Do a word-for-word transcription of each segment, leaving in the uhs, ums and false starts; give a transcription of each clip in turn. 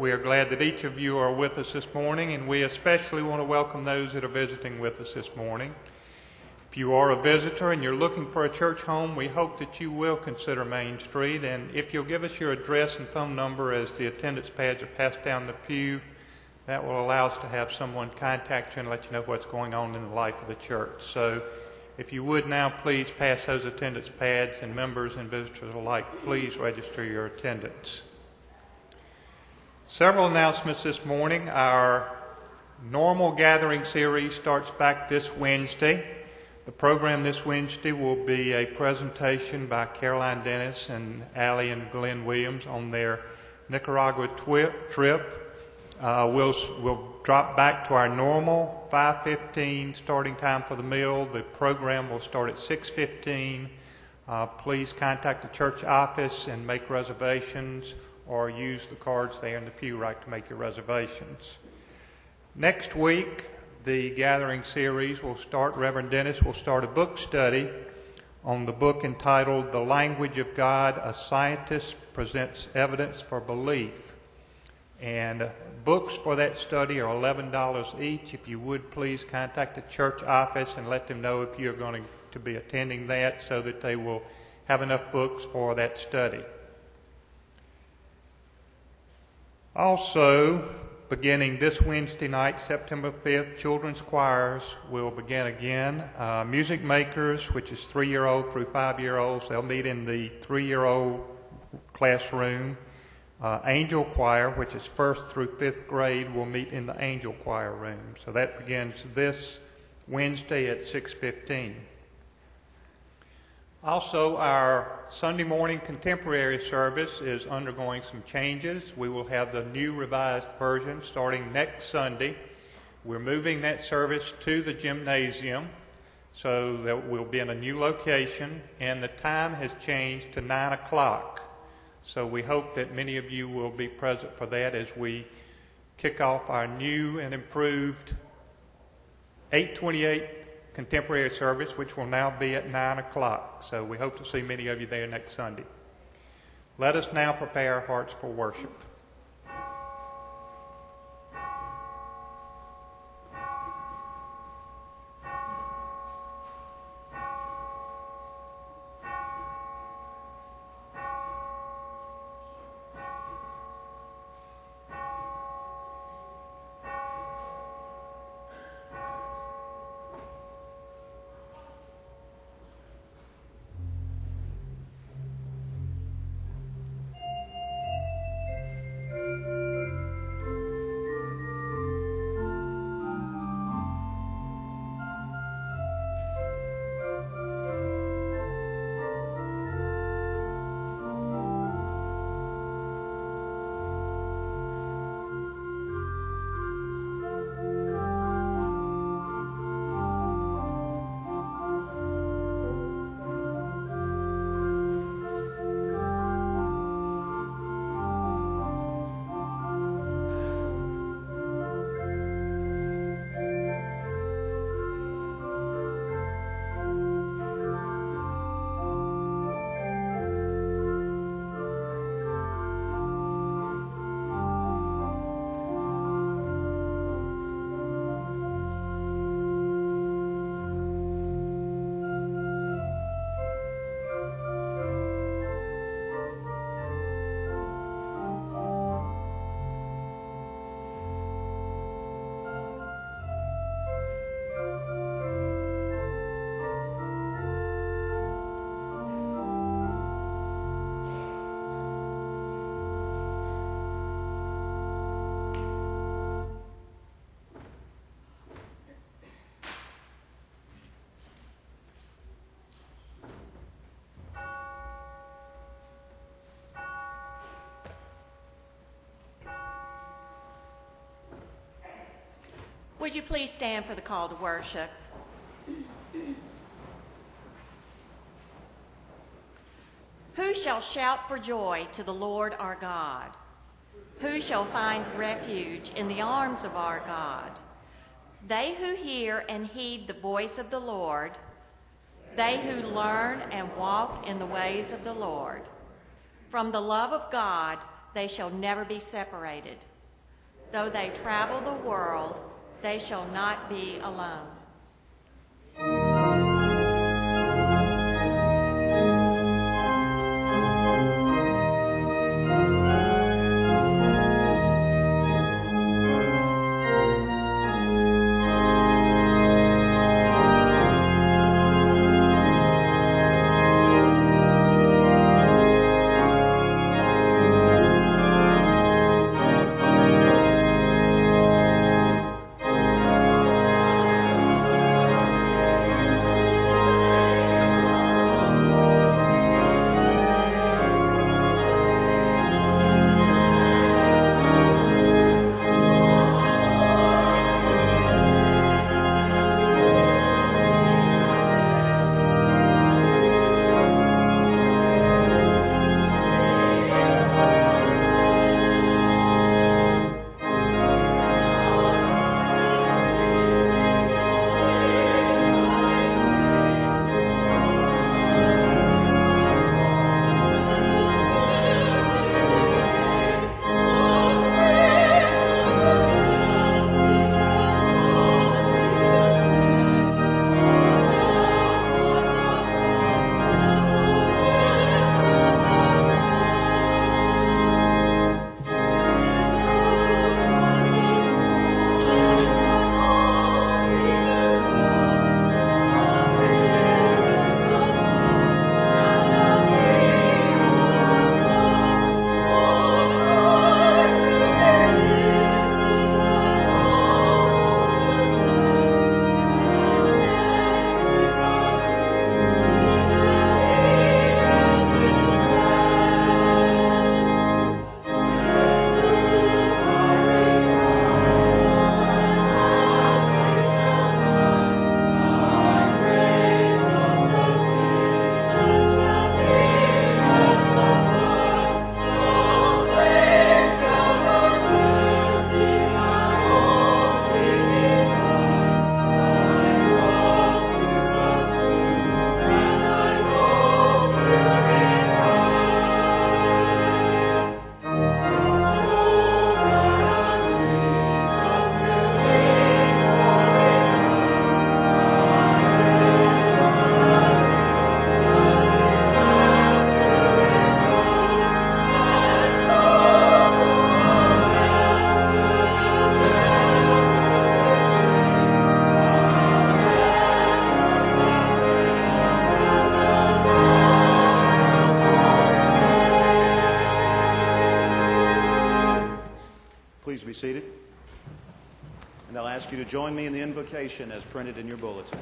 we are glad that each of you are with us this morning, and we especially want to welcome those that are visiting with us this morning. If you are a visitor and you're looking for a church home, we hope that you will consider Main Street, and if you'll give us your address and phone number as the attendance pads are passed down the pew, that will allow us to have someone contact you and let you know what's going on in the life of the church. So if you would now please pass those attendance pads, and members and visitors alike, please register your attendance. Several announcements this morning. Our normal gathering series starts back this Wednesday. The program this Wednesday will be a presentation by Caroline Dennis and Allie and Glenn Williams on their Nicaragua twi- trip. Uh, we'll, we'll drop back to our normal five fifteen starting time for the meal. The program will start at six fifteen. Uh, please contact the church office and make reservations, or use the cards there in the pew rack to make your reservations. Next week, the gathering series will start. Reverend Dennis will start a book study on the book entitled The Language of God, A Scientist Presents Evidence for Belief. And books for that study are eleven dollars each. If you would, please contact the church office and let them know if you're going to be attending that, so that they will have enough books for that study. Also, beginning this Wednesday night, September fifth, children's choirs will begin again. Uh, music makers, which is three-year-old through five-year-olds, they'll meet in the three-year-old classroom. Uh, angel choir, which is first through fifth grade, will meet in the angel choir room. So that begins this Wednesday at six fifteen. Also, our Sunday morning contemporary service is undergoing some changes. We will have the new revised version starting next Sunday. We're moving that service to the gymnasium, so that we'll be in a new location, and the time has changed to nine o'clock. So we hope that many of you will be present for that as we kick off our new and improved eight twenty-eight contemporary service, which will now be at nine o'clock. So we hope to see many of you there next Sunday. Let us now prepare our hearts for worship. Would you please stand for the call to worship? Who shall shout for joy to the Lord our God? Who shall find refuge in the arms of our God? They who hear and heed the voice of the Lord, they who learn and walk in the ways of the Lord. From the love of God they shall never be separated. Though they travel the world, they shall not be alone. Please be seated. And I'll ask you to join me in the invocation as printed in your bulletin.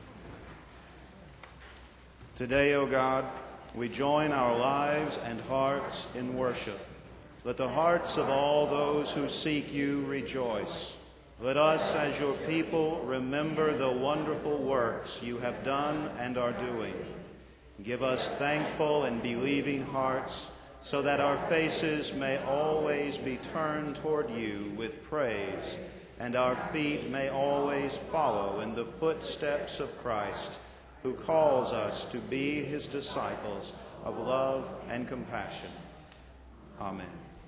Today, O God, we join our lives and hearts in worship. Let the hearts of all those who seek you rejoice. Let us, as your people, remember the wonderful works you have done and are doing. Give us thankful and believing hearts, so that our faces may always be turned toward you with praise, and our feet may always follow in the footsteps of Christ, who calls us to be his disciples of love and compassion. Amen.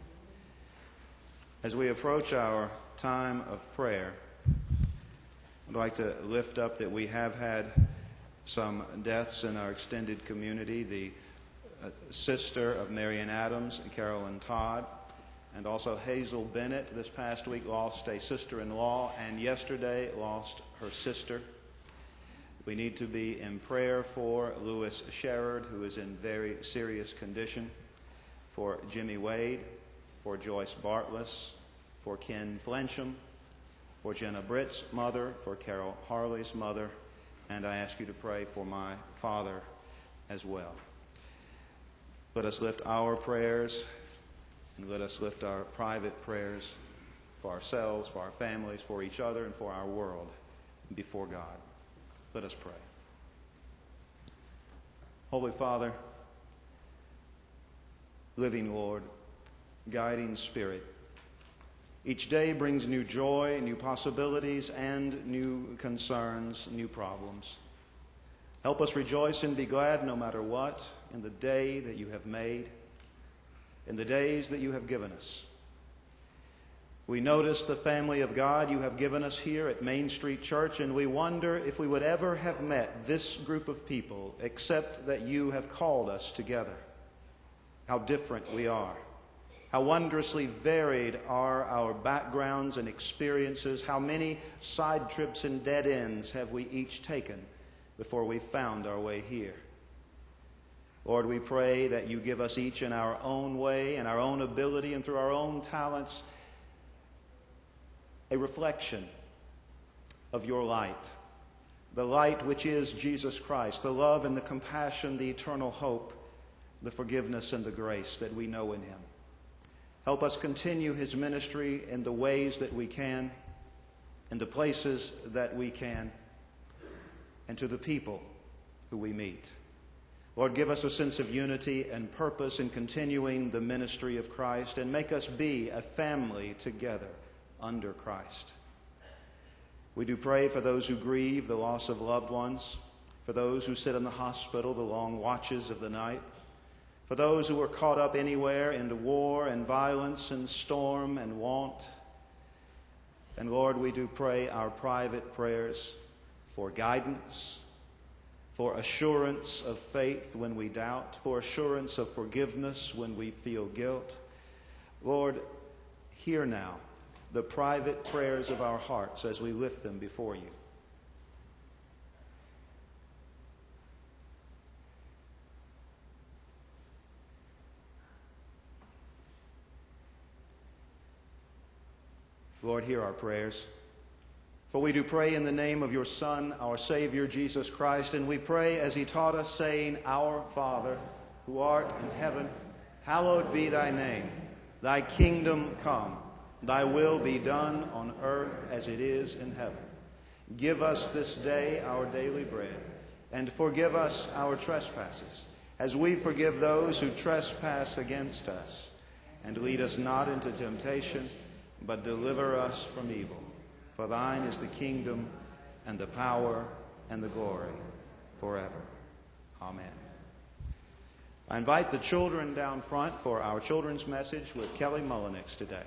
As we approach our time of prayer, I'd like to lift up that we have had some deaths in our extended community. The uh, sister of Marian Adams, Carolyn Todd, and also Hazel Bennett this past week lost a sister-in-law, and yesterday lost her sister. We need to be in prayer for Louis Sherrod, who is in very serious condition, for Jimmy Wade, for Joyce Bartless, for Ken Flensham, for Jenna Britt's mother, for Carol Harley's mother, and I ask you to pray for my father as well. Let us lift our prayers, and let us lift our private prayers for ourselves, for our families, for each other, and for our world before God. Let us pray. Holy Father, living Lord, guiding Spirit, each day brings new joy, new possibilities, and new concerns, new problems. Help us rejoice and be glad no matter what in the day that you have made, in the days that you have given us. We notice the family of God you have given us here at Main Street Church, and we wonder if we would ever have met this group of people except that you have called us together. How different we are. How wondrously varied are our backgrounds and experiences. How many side trips and dead ends have we each taken before we found our way here. Lord, we pray that you give us each in our own way, in our own ability, and through our own talents, a reflection of your light, the light which is Jesus Christ, the love and the compassion, the eternal hope, the forgiveness and the grace that we know in him. Help us continue his ministry in the ways that we can, in the places that we can, and to the people who we meet. Lord, give us a sense of unity and purpose in continuing the ministry of Christ, and make us be a family together under Christ. We do pray for those who grieve the loss of loved ones, for those who sit in the hospital the long watches of the night, for those who are caught up anywhere into war and violence and storm and want. And Lord, we do pray our private prayers for guidance, for assurance of faith when we doubt, for assurance of forgiveness when we feel guilt. Lord, hear now the private prayers of our hearts as we lift them before you. Lord, hear our prayers. For we do pray in the name of your Son, our Savior, Jesus Christ, and we pray as he taught us, saying, Our Father, who art in heaven, hallowed be thy name. Thy kingdom come. Thy will be done on earth as it is in heaven. Give us this day our daily bread, and forgive us our trespasses, as we forgive those who trespass against us. And lead us not into temptation, but deliver us from evil. For thine is the kingdom, and the power, and the glory, forever. Amen. I invite the children down front for our children's message with Kelly Mullenix today.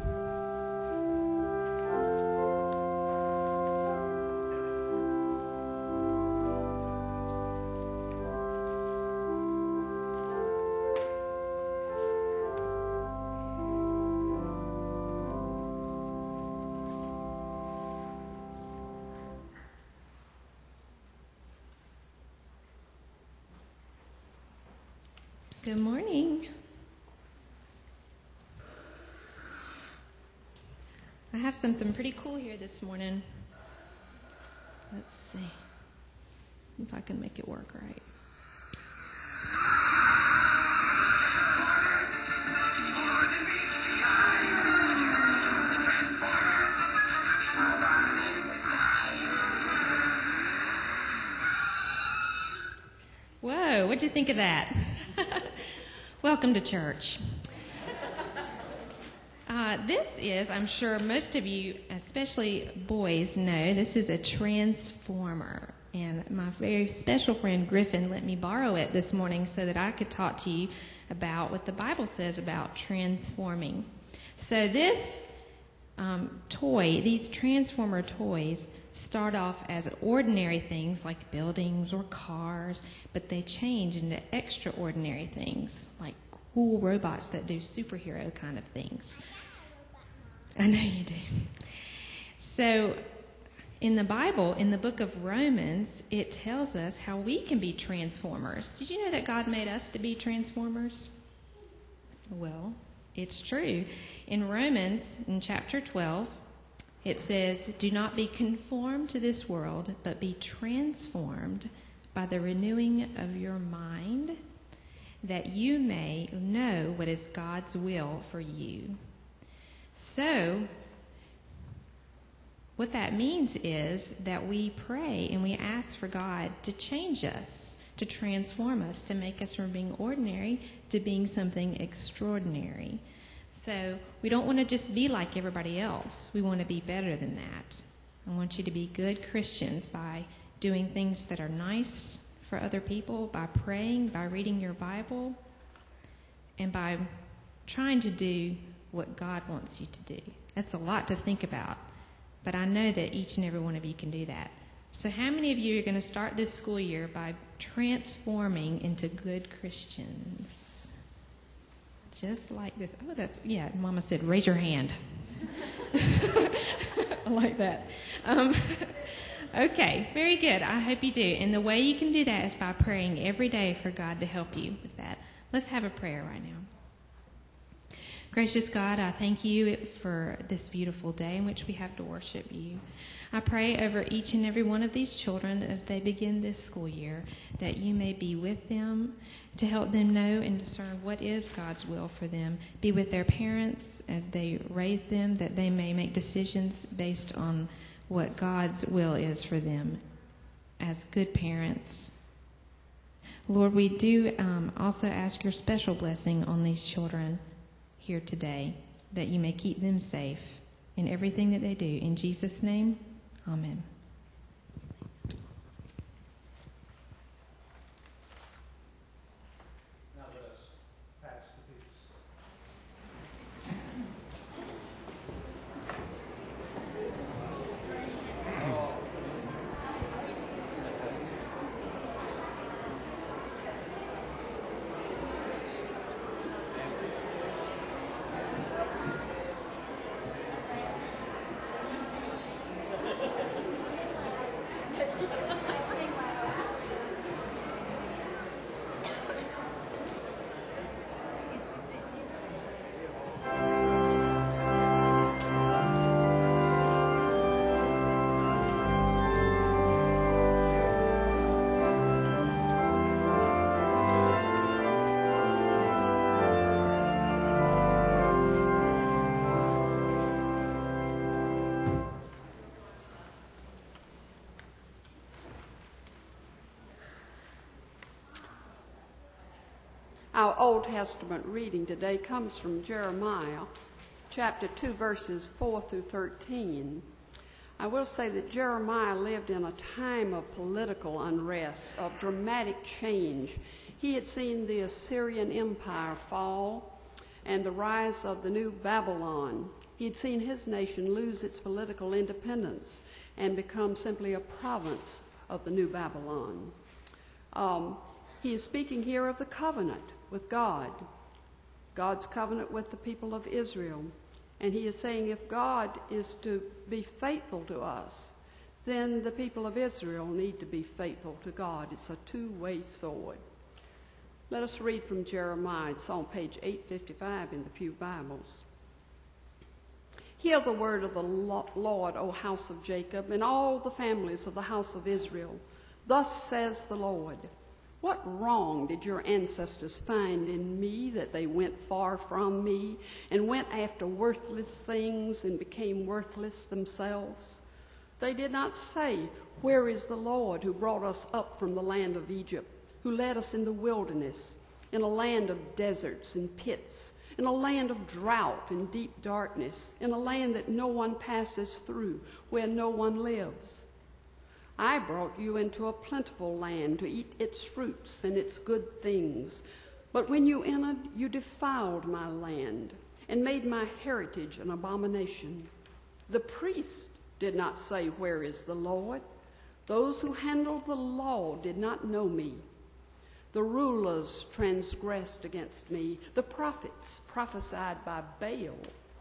Good morning. I have something pretty cool here this morning. Let's see if I can make it work right. Whoa, what'd you think of that? Welcome to church. Uh, this is, I'm sure most of you, especially boys, know, this is a transformer. And my very special friend Griffin let me borrow it this morning so that I could talk to you about what the Bible says about transforming. So this um, toy, these transformer toys, start off as ordinary things like buildings or cars, but they change into extraordinary things like cool robots that do superhero kind of things. I know you do. So in the Bible, in the book of Romans, it tells us how we can be transformers. Did you know that God made us to be transformers? Well, it's true. In Romans, in chapter twelve, it says, do not be conformed to this world, but be transformed by the renewing of your mind, that you may know what is God's will for you. So, what that means is that we pray and we ask for God to change us, to transform us, to make us from being ordinary to being something extraordinary. So we don't want to just be like everybody else. We want to be better than that. I want you to be good Christians by doing things that are nice for other people, by praying, by reading your Bible, and by trying to do what God wants you to do. That's a lot to think about. But I know that each and every one of you can do that. So how many of you are going to start this school year by transforming into good Christians? Just like this. Oh, that's, yeah, Mama said, raise your hand. I like that. Um, okay, very good. I hope you do. And the way you can do that is by praying every day for God to help you with that. Let's have a prayer right now. Gracious God, I thank you for this beautiful day in which we have to worship you. I pray over each and every one of these children as they begin this school year that you may be with them to help them know and discern what is God's will for them. Be with their parents as they raise them, that they may make decisions based on what God's will is for them as good parents. Lord, we do um, also ask your special blessing on these children here today, that you may keep them safe in everything that they do. In Jesus' name, amen. Now let us pass the peace. Our Old Testament reading today comes from Jeremiah, chapter two, verses four through thirteen. I will say that Jeremiah lived in a time of political unrest, of dramatic change. He had seen the Assyrian Empire fall and the rise of the new Babylon. He had seen his nation lose its political independence and become simply a province of the new Babylon. Um, he is speaking here of the covenant with God, God's covenant with the people of Israel. And he is saying if God is to be faithful to us, then the people of Israel need to be faithful to God. It's a two-way sword. Let us read from Jeremiah. It's on page eight fifty-five in the Pew Bibles. Hear the word of the Lord, O house of Jacob, and all the families of the house of Israel. Thus says the Lord, what wrong did your ancestors find in me that they went far from me and went after worthless things and became worthless themselves? They did not say, where is the Lord who brought us up from the land of Egypt, who led us in the wilderness, in a land of deserts and pits, in a land of drought and deep darkness, in a land that no one passes through, where no one lives? I brought you into a plentiful land to eat its fruits and its good things. But when you entered, you defiled my land and made my heritage an abomination. The priest did not say, where is the Lord? Those who handled the law did not know me. The rulers transgressed against me. The prophets prophesied by Baal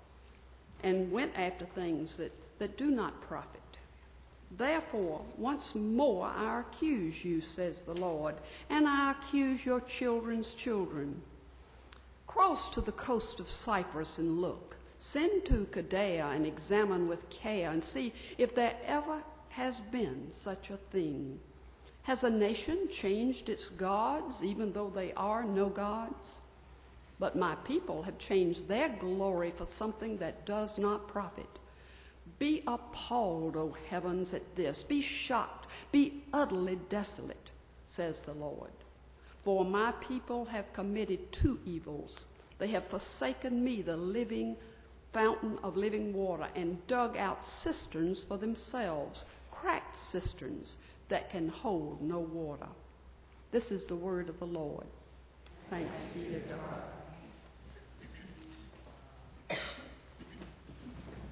and went after things that, that do not profit. Therefore, once more I accuse you, says the Lord, and I accuse your children's children. Cross to the coast of Cyprus and look. Send to Kedar and examine with care and see if there ever has been such a thing. Has a nation changed its gods, even though they are no gods? But my people have changed their glory for something that does not profit. Be appalled, O heavens, at this. Be shocked. Be utterly desolate, says the Lord. For my people have committed two evils. They have forsaken me, the living fountain of living water, and dug out cisterns for themselves, cracked cisterns that can hold no water. This is the word of the Lord. Thanks be to God.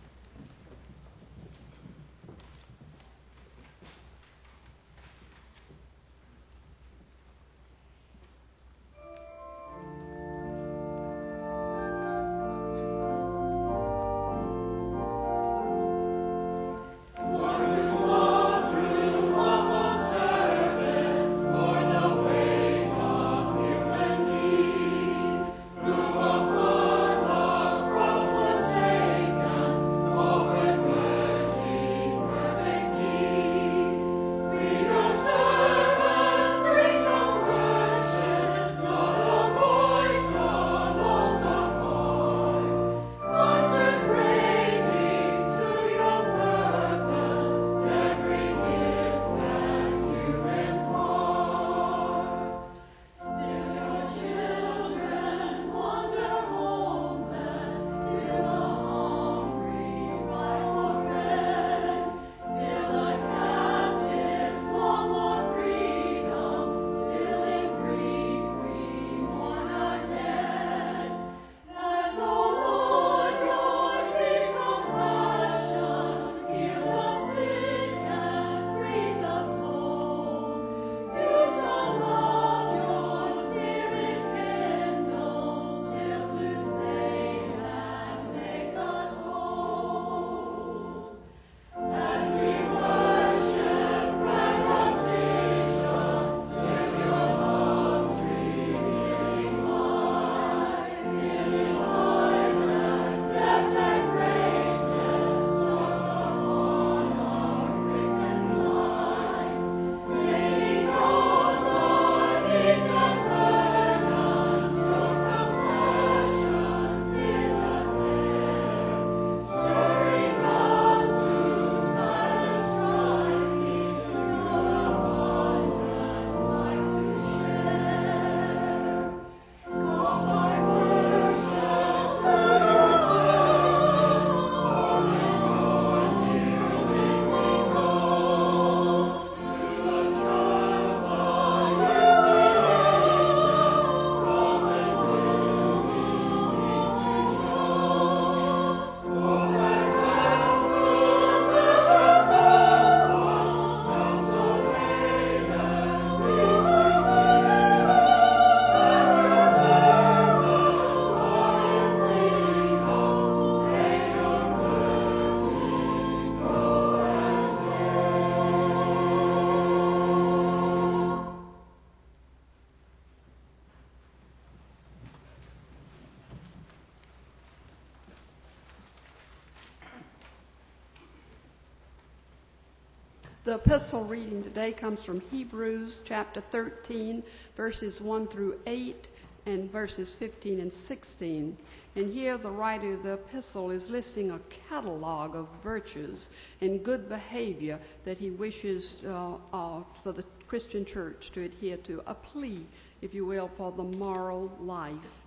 The epistle reading today comes from Hebrews chapter thirteen, verses one through eight, and verses fifteen and sixteen. And here the writer of the epistle is listing a catalog of virtues and good behavior that he wishes uh, uh, for the Christian church to adhere to, a plea, if you will, for the moral life.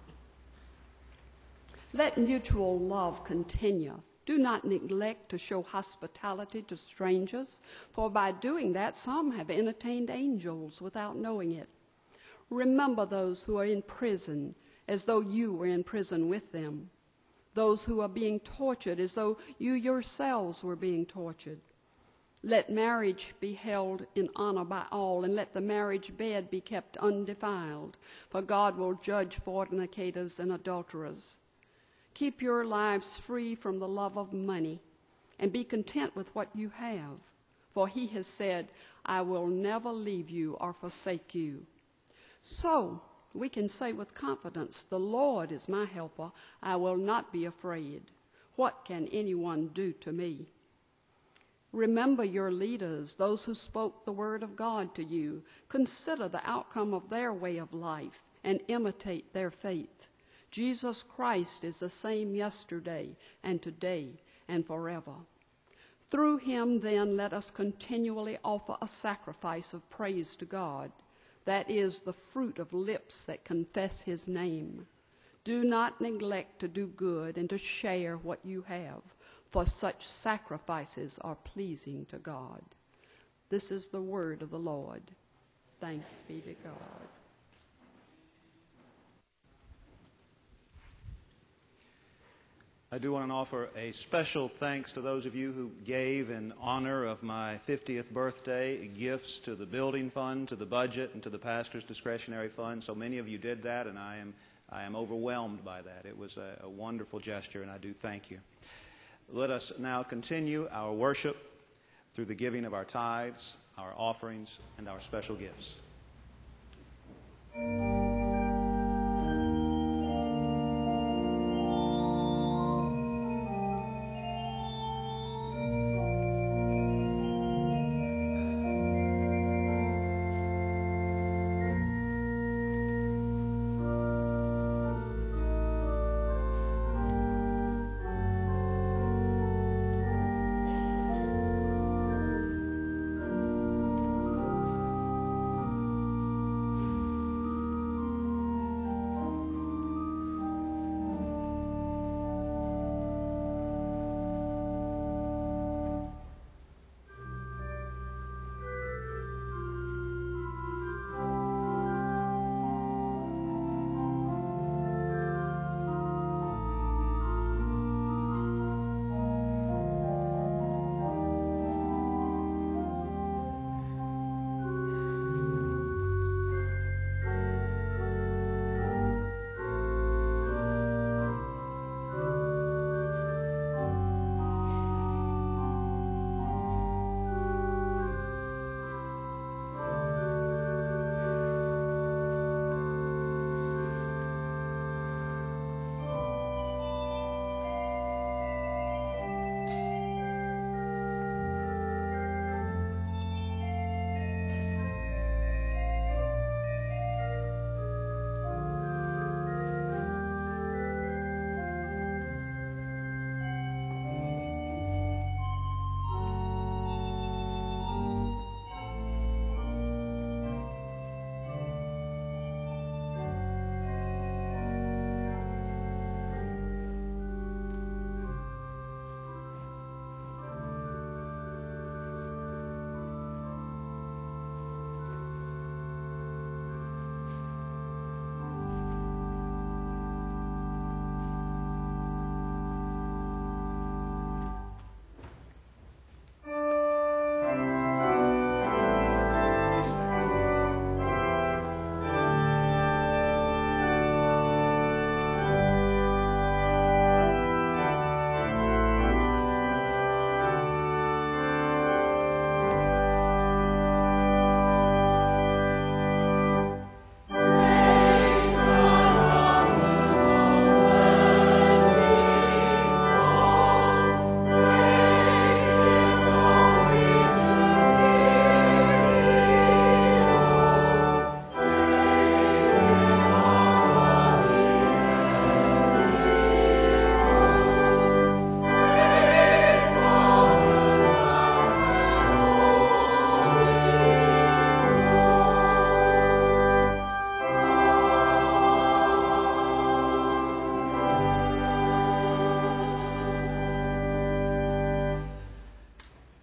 Let mutual love continue. Do not neglect to show hospitality to strangers, for by doing that some have entertained angels without knowing it. Remember those who are in prison, as though you were in prison with them. Those who are being tortured, as though you yourselves were being tortured. Let marriage be held in honor by all, and let the marriage bed be kept undefiled, for God will judge fornicators and adulterers. Keep your lives free from the love of money, and be content with what you have. For he has said, I will never leave you or forsake you. So we can say with confidence, the Lord is my helper. I will not be afraid. What can anyone do to me? Remember your leaders, those who spoke the word of God to you. Consider the outcome of their way of life and imitate their faith. Jesus Christ is the same yesterday and today and forever. Through him, then, let us continually offer a sacrifice of praise to God. That is the fruit of lips that confess his name. Do not neglect to do good and to share what you have, for such sacrifices are pleasing to God. This is the word of the Lord. Thanks be to God. I do want to offer a special thanks to those of you who gave in honor of my fiftieth birthday gifts to the building fund, to the budget, and to the pastor's discretionary fund. So many of you did that, and I am I am overwhelmed by that. It was a, a wonderful gesture, and I do thank you. Let us now continue our worship through the giving of our tithes, our offerings, and our special gifts.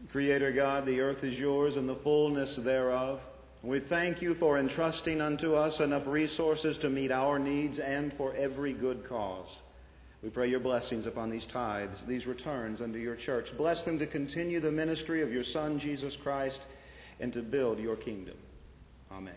Creator God, the earth is yours and the fullness thereof. We thank you for entrusting unto us enough resources to meet our needs and for every good cause. We pray your blessings upon these tithes, these returns unto your church. Bless them to continue the ministry of your Son, Jesus Christ, and to build your kingdom. Amen.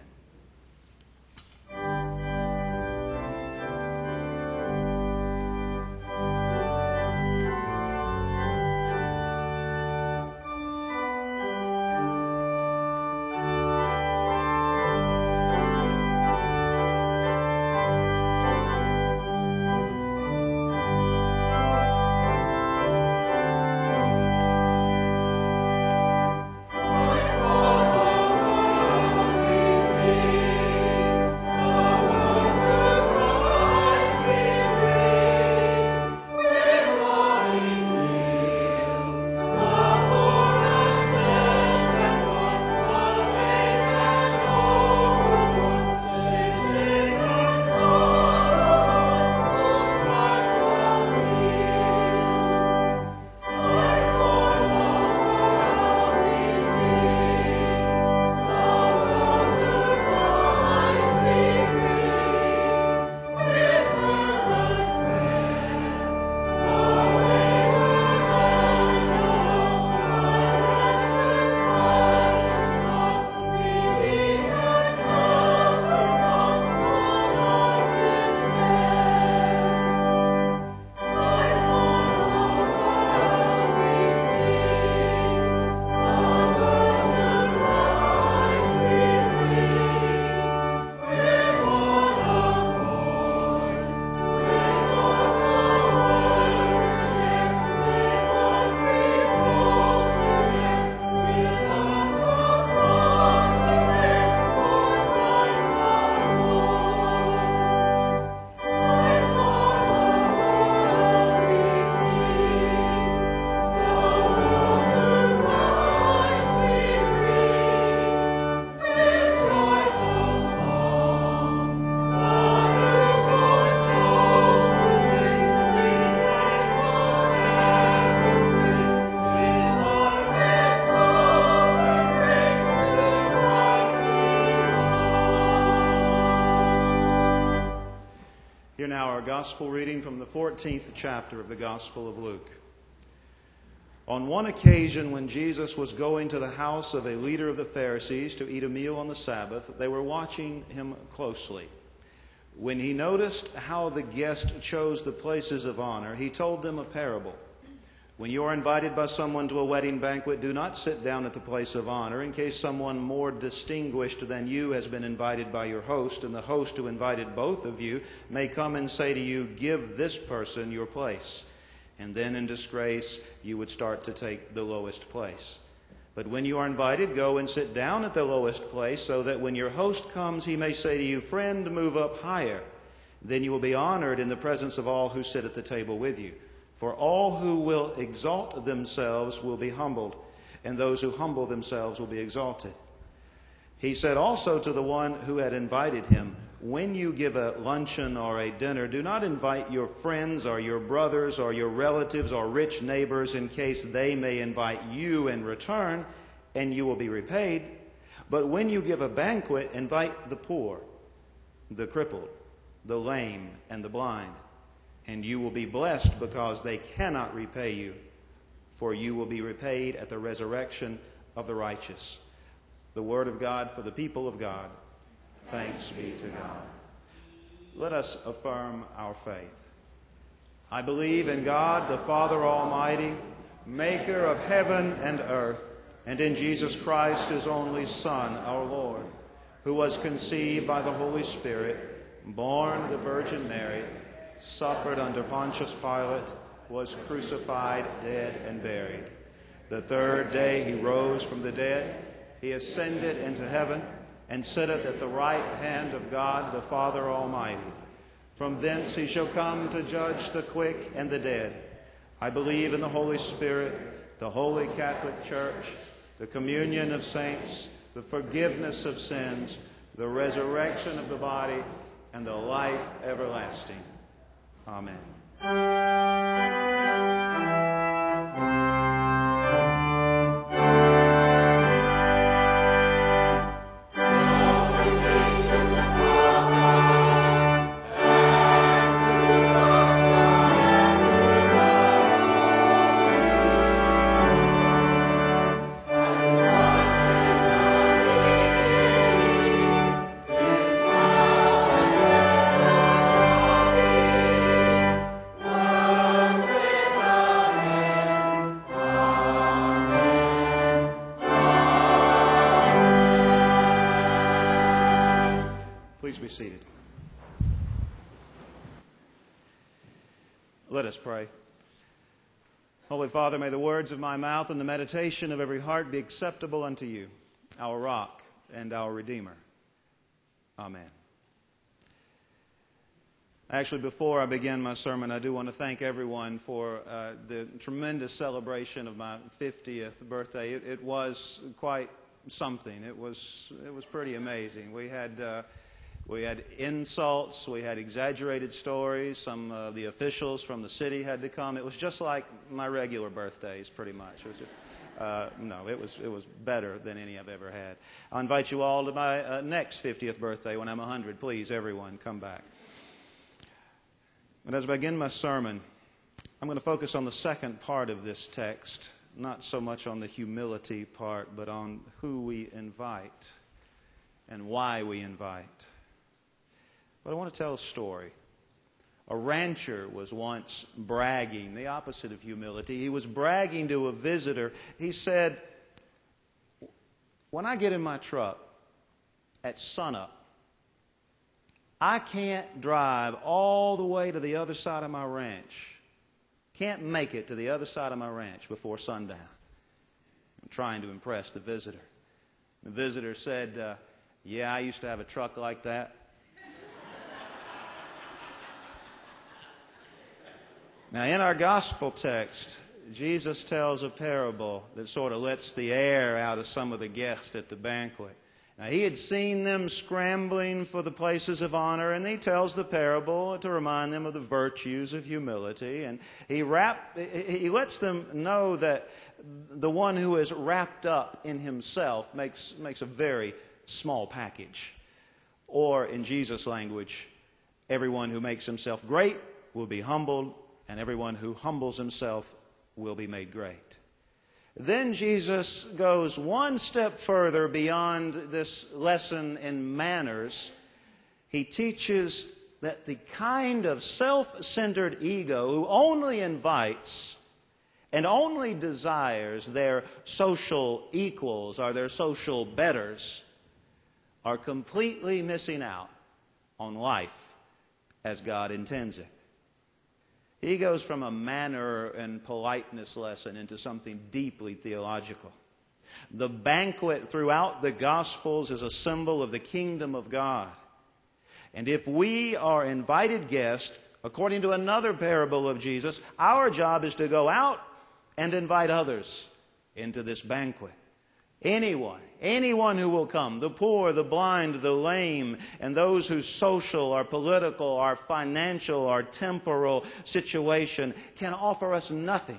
Hear now our gospel reading from the fourteenth chapter of the Gospel of Luke. On one occasion, when Jesus was going to the house of a leader of the Pharisees to eat a meal on the Sabbath, they were watching him closely. When he noticed how the guest chose the places of honor, he told them a parable. When you are invited by someone to a wedding banquet, do not sit down at the place of honor, in case someone more distinguished than you has been invited by your host, and the host who invited both of you may come and say to you, "Give this person your place." And then in disgrace you would start to take the lowest place. But when you are invited, go and sit down at the lowest place, so that when your host comes, he may say to you, "Friend, move up higher." Then you will be honored in the presence of all who sit at the table with you. For all who will exalt themselves will be humbled, and those who humble themselves will be exalted. He said also to the one who had invited him, "When you give a luncheon or a dinner, do not invite your friends or your brothers or your relatives or rich neighbors, in case they may invite you in return, and you will be repaid. But when you give a banquet, invite the poor, the crippled, the lame, and the blind. And you will be blessed, because they cannot repay you, for you will be repaid at the resurrection of the righteous." The word of God for the people of God. Thanks be to God. Let us affirm our faith. I believe in God, the Father Almighty, maker of heaven and earth, and in Jesus Christ, his only Son, our Lord, who was conceived by the Holy Spirit, born of the Virgin Mary, suffered under Pontius Pilate, was crucified, dead, and buried. The third day he rose from the dead. He ascended into heaven and sitteth at the right hand of God the Father Almighty. From thence he shall come to judge the quick and the dead. I believe in the Holy Spirit, the Holy Catholic Church, the communion of saints, the forgiveness of sins, the resurrection of the body, and the life everlasting. Amen. seated. Let us pray. Holy Father, may the words of my mouth and the meditation of every heart be acceptable unto you, our rock and our Redeemer. Amen. Actually, before I begin my sermon, I do want to thank everyone for uh, the tremendous celebration of my fiftieth birthday. It, it was quite something. It was it was pretty amazing. We had uh, we had insults, we had exaggerated stories. Some of the officials from the city had to come. It was just like my regular birthdays, pretty much. It was just, uh, no, it was it was better than any I've ever had. I invite you all to my uh, next fiftieth birthday when I'm one hundred. Please, everyone, come back. But as I begin my sermon, I'm going to focus on the second part of this text, not so much on the humility part, but on who we invite and why we invite. But I want to tell a story. A rancher was once bragging, the opposite of humility. He was bragging to a visitor. He said, "When I get in my truck at sunup, I can't drive all the way to the other side of my ranch. Can't make it to the other side of my ranch before sundown." I'm trying to impress the visitor. The visitor said, uh, "Yeah, I used to have a truck like that." Now, in our gospel text, Jesus tells a parable that sort of lets the air out of some of the guests at the banquet. Now, he had seen them scrambling for the places of honor, and he tells the parable to remind them of the virtues of humility. And he wrap, he lets them know that the one who is wrapped up in himself makes, makes a very small package. Or, in Jesus' language, everyone who makes himself great will be humbled, and everyone who humbles himself will be made great. Then Jesus goes one step further beyond this lesson in manners. He teaches that the kind of self-centered ego who only invites and only desires their social equals or their social betters are completely missing out on life as God intends it. He goes from a manner and politeness lesson into something deeply theological. The banquet throughout the Gospels is a symbol of the kingdom of God. And if we are invited guests, according to another parable of Jesus, our job is to go out and invite others into this banquet. Anyone, anyone who will come, the poor, the blind, the lame, and those whose social or political or financial or temporal situation can offer us nothing.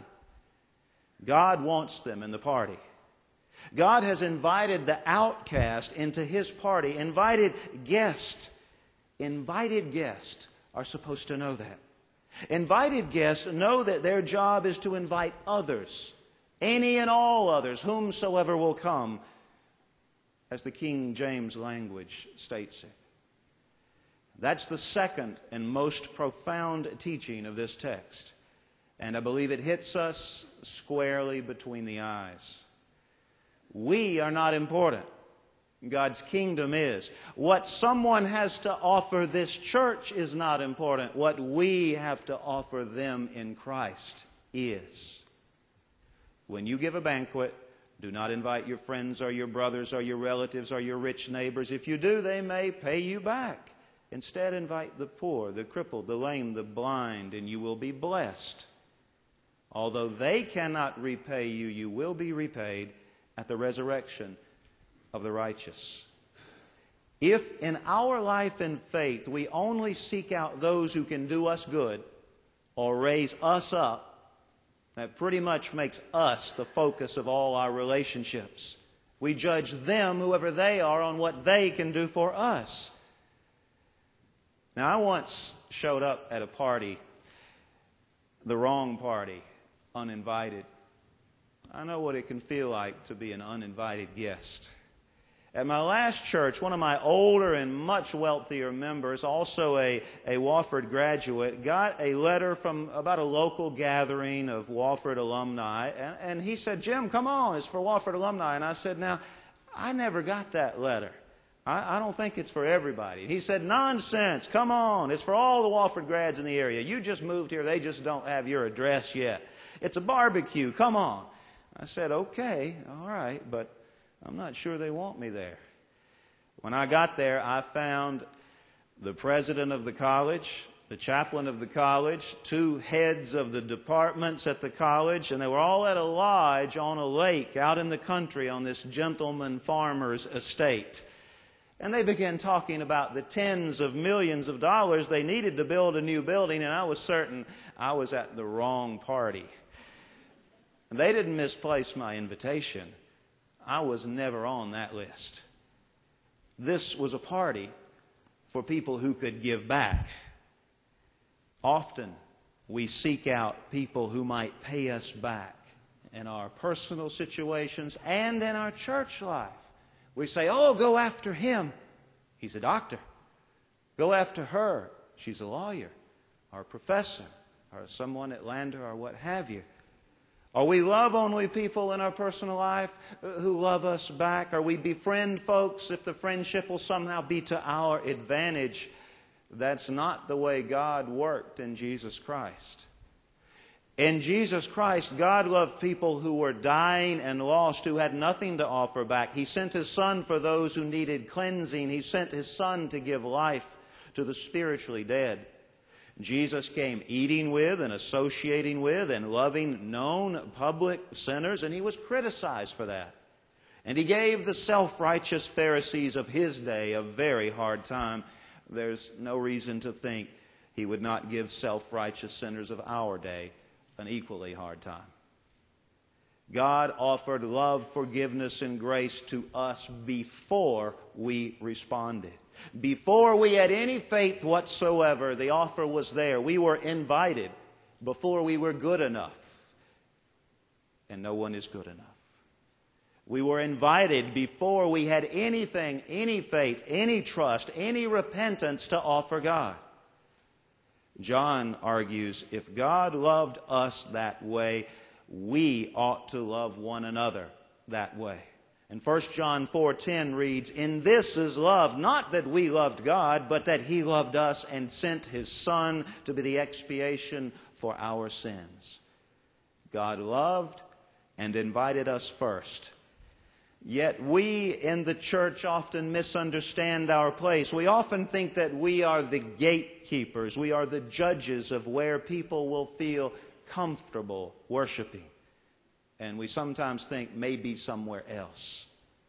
God wants them in the party. God has invited the outcast into his party, invited guests. Invited guests are supposed to know that. Invited guests know that their job is to invite others. Any and all others, whomsoever will come, as the King James language states it. That's the second and most profound teaching of this text. And I believe it hits us squarely between the eyes. We are not important. God's kingdom is. What someone has to offer this church is not important. What we have to offer them in Christ is. When you give a banquet, do not invite your friends or your brothers or your relatives or your rich neighbors. If you do, they may pay you back. Instead, invite the poor, the crippled, the lame, the blind, and you will be blessed. Although they cannot repay you, you will be repaid at the resurrection of the righteous. If in our life and faith we only seek out those who can do us good or raise us up, that pretty much makes us the focus of all our relationships. We judge them, whoever they are, on what they can do for us. Now, I once showed up at a party, the wrong party, uninvited. I know what it can feel like to be an uninvited guest. At my last church, one of my older and much wealthier members, also a, a Wofford graduate, got a letter from about a local gathering of Wofford alumni. And, and he said, "Jim, come on, it's for Wofford alumni." And I said, "Now, I never got that letter. I, I don't think it's for everybody. And he said, nonsense, come on. It's for all the Wofford grads in the area. You just moved here. They just don't have your address yet. It's a barbecue. Come on. I said, okay, all right, but I'm not sure they want me there. When I got there, I found the president of the college, the chaplain of the college, two heads of the departments at the college, and they were all at a lodge on a lake out in the country on this gentleman farmer's estate. And they began talking about the tens of millions of dollars they needed to build a new building, and I was certain I was at the wrong party. And they didn't misplace my invitation. I was never on that list. This was a party for people who could give back. Often we seek out people who might pay us back in our personal situations and in our church life. We say, oh, go after him. He's a doctor. Go after her. She's a lawyer or a professor or someone at Lander or what have you. Or we love only people in our personal life who love us back. Or we befriend folks if the friendship will somehow be to our advantage. That's not the way God worked in Jesus Christ. In Jesus Christ, God loved people who were dying and lost, who had nothing to offer back. He sent His Son for those who needed cleansing. He sent His Son to give life to the spiritually dead. Jesus came eating with and associating with and loving known public sinners, and He was criticized for that. And He gave the self-righteous Pharisees of His day a very hard time. There's no reason to think He would not give self-righteous sinners of our day an equally hard time. God offered love, forgiveness, and grace to us before we responded. Before we had any faith whatsoever, the offer was there. We were invited before we were good enough. And no one is good enough. We were invited before we had anything, any faith, any trust, any repentance to offer God. John argues, if God loved us that way, we ought to love one another that way. And First John four ten reads, in this is love, not that we loved God, but that He loved us and sent His Son to be the expiation for our sins. God loved and invited us first. Yet we in the church often misunderstand our place. We often think that we are the gatekeepers. We are the judges of where people will feel comfortable worshiping. And we sometimes think maybe somewhere else.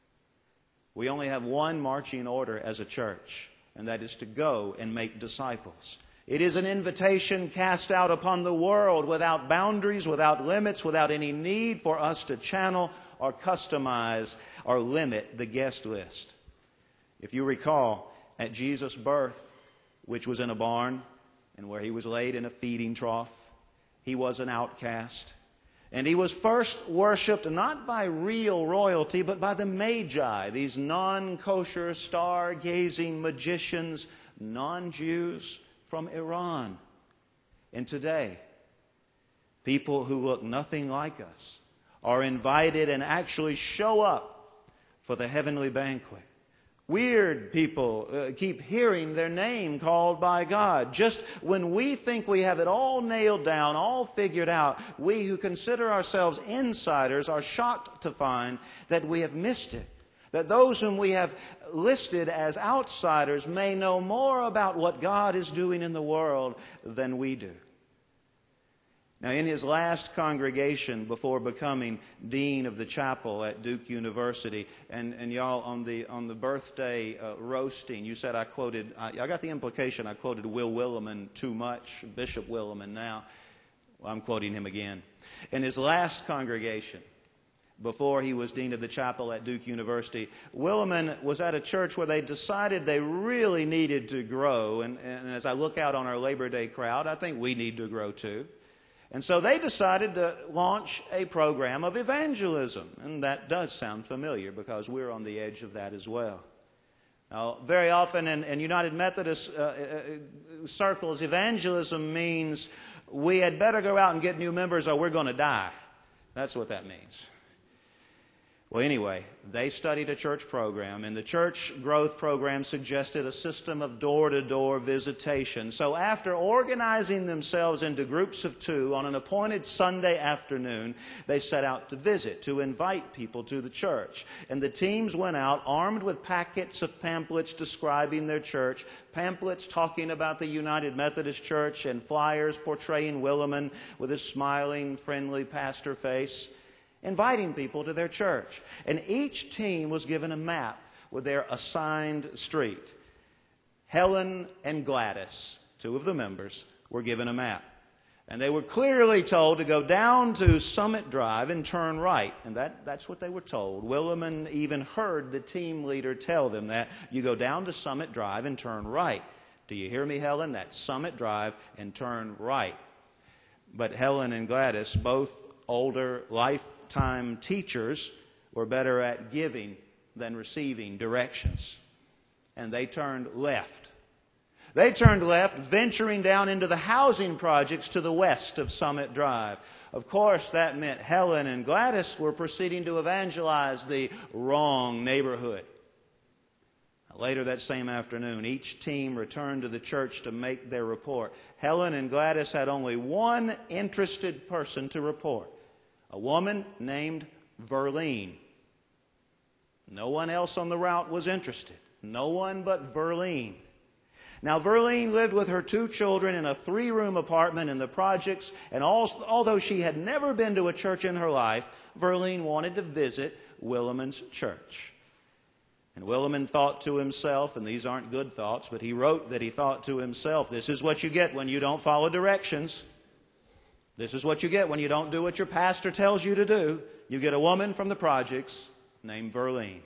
We only have one marching order as a church, and that is to go and make disciples. It is an invitation cast out upon the world without boundaries, without limits, without any need for us to channel or customize or limit the guest list. If you recall, at Jesus' birth, which was in a barn and where He was laid in a feeding trough, He was an outcast. And He was first worshipped not by real royalty, but by the Magi, these non-kosher, star-gazing magicians, non-Jews from Iran. And today, people who look nothing like us are invited and actually show up for the heavenly banquet. Weird people uh, keep hearing their name called by God. Just when we think we have it all nailed down, all figured out, we who consider ourselves insiders are shocked to find that we have missed it. That those whom we have listed as outsiders may know more about what God is doing in the world than we do. Now, in his last congregation before becoming dean of the chapel at Duke University, and, and y'all, on the on the birthday uh, roasting, you said I quoted, I, I got the implication I quoted Will Willimon too much, Bishop Willimon now. Well, I'm quoting him again. In his last congregation, before he was dean of the chapel at Duke University, Willimon was at a church where they decided they really needed to grow. And, and as I look out on our Labor Day crowd, I think we need to grow too. And so they decided to launch a program of evangelism. And that does sound familiar because we're on the edge of that as well. Now, very often in, in United Methodist uh, uh, circles, evangelism means we had better go out and get new members or we're going to die. That's what that means. Well, anyway, they studied a church program, and the church growth program suggested a system of door-to-door visitation. So after organizing themselves into groups of two on an appointed Sunday afternoon, they set out to visit, to invite people to the church. And the teams went out armed with packets of pamphlets describing their church, pamphlets talking about the United Methodist Church, and flyers portraying Willimon with his smiling, friendly pastor face, inviting people to their church. And each team was given a map with their assigned street. Helen and Gladys, two of the members, were given a map. And they were clearly told to go down to Summit Drive and turn right. And that, that's what they were told. Willimon even heard the team leader tell them that. You go down to Summit Drive and turn right. Do you hear me, Helen? That's Summit Drive and turn right. But Helen and Gladys, both older, lifetime teachers, were better at giving than receiving directions. And they turned left. They turned left, venturing down into the housing projects to the west of Summit Drive. Of course, that meant Helen and Gladys were proceeding to evangelize the wrong neighborhood. Later that same afternoon, each team returned to the church to make their report. Helen and Gladys had only one interested person to report, a woman named Verline. No one else on the route was interested. No one but Verline. Now, Verline lived with her two children in a three-room apartment in the projects, and although she had never been to a church in her life, Verline wanted to visit Willimon's church. And Willimon thought to himself, and these aren't good thoughts, but he wrote that he thought to himself, this is what you get when you don't follow directions. This is what you get when you don't do what your pastor tells you to do. You get a woman from the projects named Verline.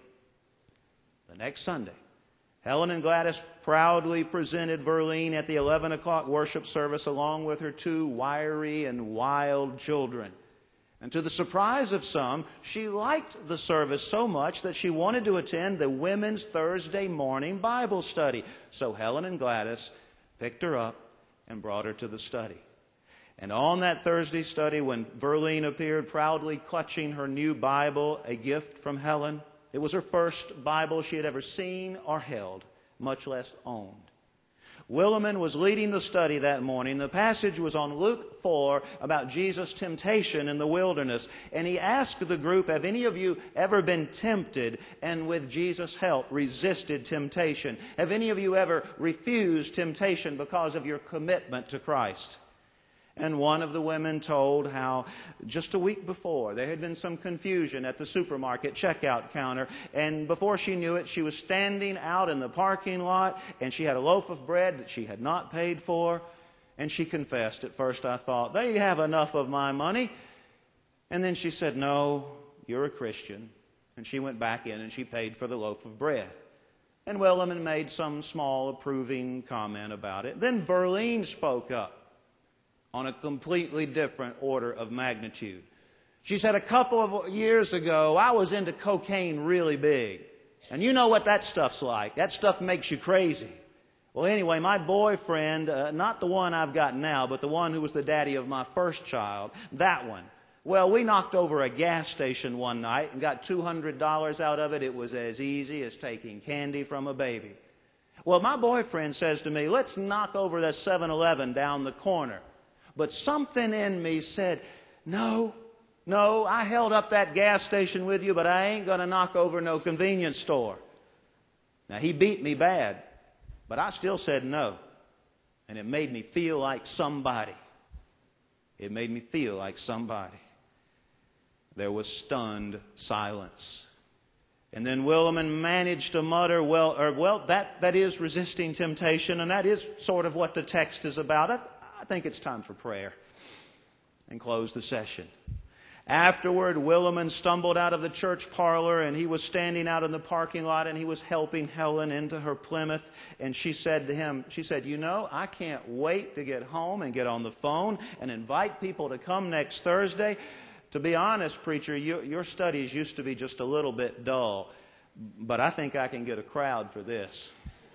The next Sunday, Helen and Gladys proudly presented Verline at the eleven o'clock worship service along with her two wiry and wild children. And to the surprise of some, she liked the service so much that she wanted to attend the women's Thursday morning Bible study. So Helen and Gladys picked her up and brought her to the study. And on that Thursday study, when Verline appeared proudly clutching her new Bible, a gift from Helen, it was her first Bible she had ever seen or held, much less owned. Willimon was leading the study that morning. The passage was on Luke four about Jesus' temptation in the wilderness. And he asked the group, have any of you ever been tempted and with Jesus' help resisted temptation? Have any of you ever refused temptation because of your commitment to Christ? And one of the women told how just a week before there had been some confusion at the supermarket checkout counter. And before she knew it, she was standing out in the parking lot and she had a loaf of bread that she had not paid for. And she confessed, at first I thought, they have enough of my money. And then she said, no, you're a Christian. And she went back in and she paid for the loaf of bread. And Willimon made some small approving comment about it. Then Verline spoke up on a completely different order of magnitude. She said, a couple of years ago, I was into cocaine really big. And you know what that stuff's like. That stuff makes you crazy. Well, anyway, my boyfriend, uh, not the one I've got now, but the one who was the daddy of my first child, that one. Well, we knocked over a gas station one night and got two hundred dollars out of it. It was as easy as taking candy from a baby. Well, my boyfriend says to me, let's knock over that seven eleven down the corner. But something in me said, no, no, I held up that gas station with you, but I ain't going to knock over no convenience store. Now, he beat me bad, but I still said no. And it made me feel like somebody. It made me feel like somebody. There was stunned silence. And then Willimon managed to mutter, well, or, well that, that is resisting temptation, and that is sort of what the text is about. I, I think it's time for prayer. And close the session. Afterward, Willimon stumbled out of the church parlor, and he was standing out in the parking lot, and he was helping Helen into her Plymouth. And she said to him, she said, you know, I can't wait to get home and get on the phone and invite people to come next Thursday. To be honest, preacher, you, your studies used to be just a little bit dull, but I think I can get a crowd for this.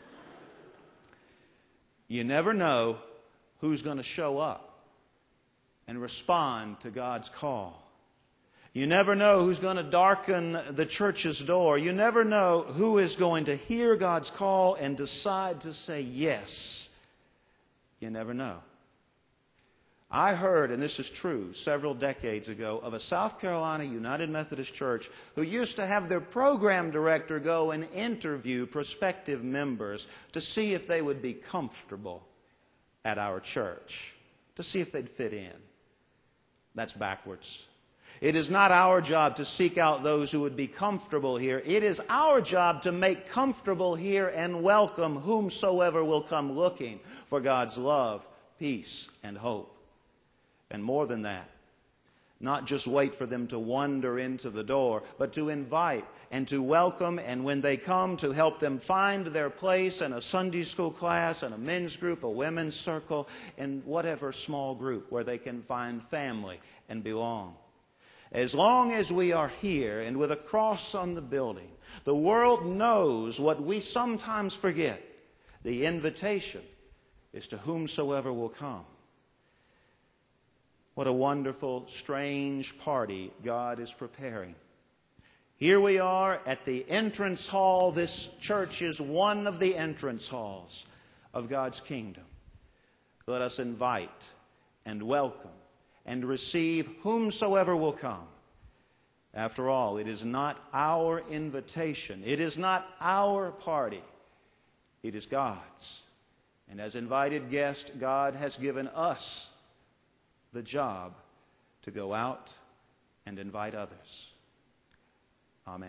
You never know who's going to show up and respond to God's call. You never know who's going to darken the church's door. You never know who is going to hear God's call and decide to say yes. You never know. I heard, and this is true, several decades ago, of a South Carolina United Methodist Church who used to have their program director go and interview prospective members to see if they would be comfortable at our church, to see if they'd fit in. That's backwards. It is not our job to seek out those who would be comfortable here. It is our job to make comfortable here and welcome whomsoever will come looking for God's love, peace, and hope. And more than that, not just wait for them to wander into the door, but to invite and to welcome, and when they come, to help them find their place in a Sunday school class, in a men's group, a women's circle, in whatever small group where they can find family and belong. As long as we are here and with a cross on the building, the world knows what we sometimes forget. The invitation is to whomsoever will come. What a wonderful, strange party God is preparing. Here we are at the entrance hall. This church is one of the entrance halls of God's kingdom. Let us invite and welcome and receive whomsoever will come. After all, it is not our invitation. It is not our party. It is God's. And as invited guest, God has given us the job to go out and invite others. Amen.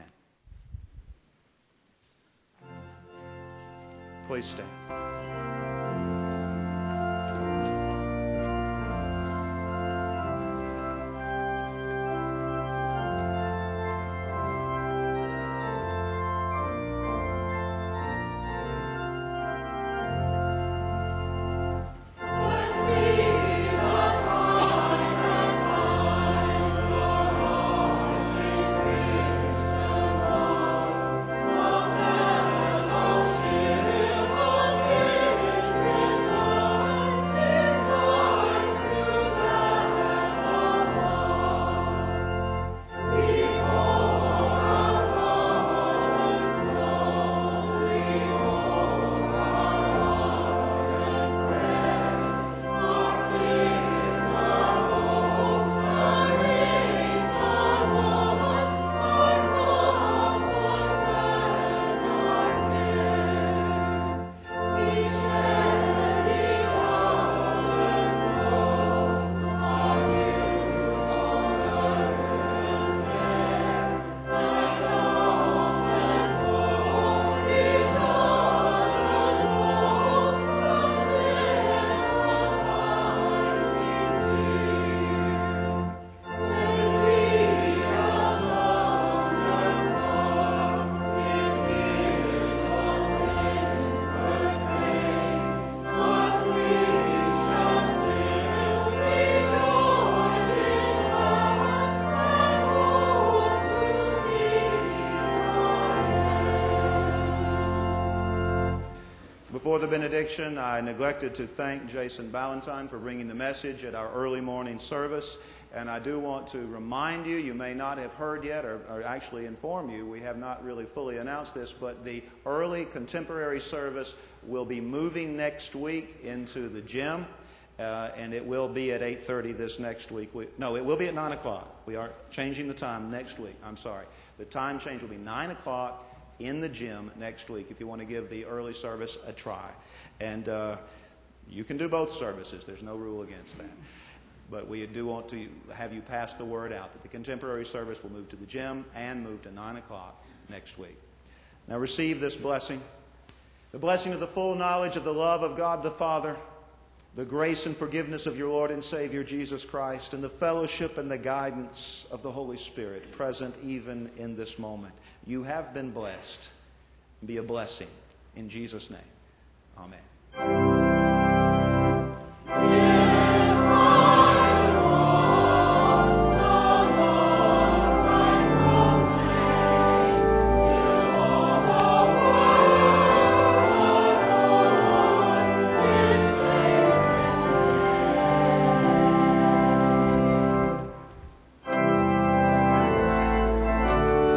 Please stand. Before the benediction, I neglected to thank Jason Ballantyne for bringing the message at our early morning service. And I do want to remind you, you may not have heard yet, or, or actually inform you, we have not really fully announced this, but the early contemporary service will be moving next week into the gym. Uh, and it will be at eight thirty this next week. We, no, it will be at nine o'clock. We are changing the time next week. I'm sorry. The time change will be nine o'clock in the gym next week if you want to give the early service a try. And uh, you can do both services. There's no rule against that. But we do want to have you pass the word out that the contemporary service will move to the gym and move to nine o'clock next week. Now receive this blessing. The blessing of the full knowledge of the love of God the Father, the grace and forgiveness of your Lord and Savior Jesus Christ, and the fellowship and the guidance of the Holy Spirit present even in this moment. You have been blessed. Be a blessing. In Jesus' name, amen.